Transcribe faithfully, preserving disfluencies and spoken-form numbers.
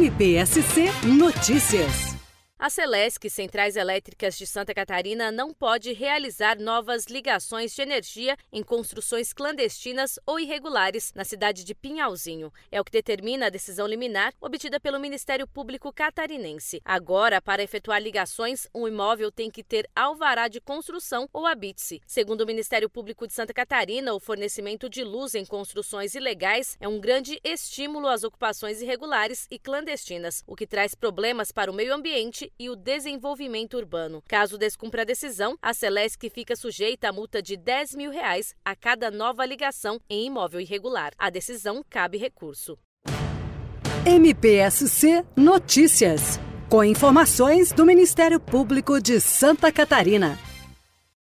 M P S C Notícias. A Celesc, Centrais Elétricas de Santa Catarina, não pode realizar novas ligações de energia em construções clandestinas ou irregulares na cidade de Pinhalzinho. É o que determina a decisão liminar obtida pelo Ministério Público Catarinense. Agora, para efetuar ligações, um imóvel tem que ter alvará de construção ou habite-se. Segundo o Ministério Público de Santa Catarina, o fornecimento de luz em construções ilegais é um grande estímulo às ocupações irregulares e clandestinas, o que traz problemas para o meio ambiente e o desenvolvimento urbano. Caso descumpra a decisão, a Celesc fica sujeita a multa de dez mil reais a cada nova ligação em imóvel irregular. A decisão cabe recurso. M P S C Notícias, com informações do Ministério Público de Santa Catarina.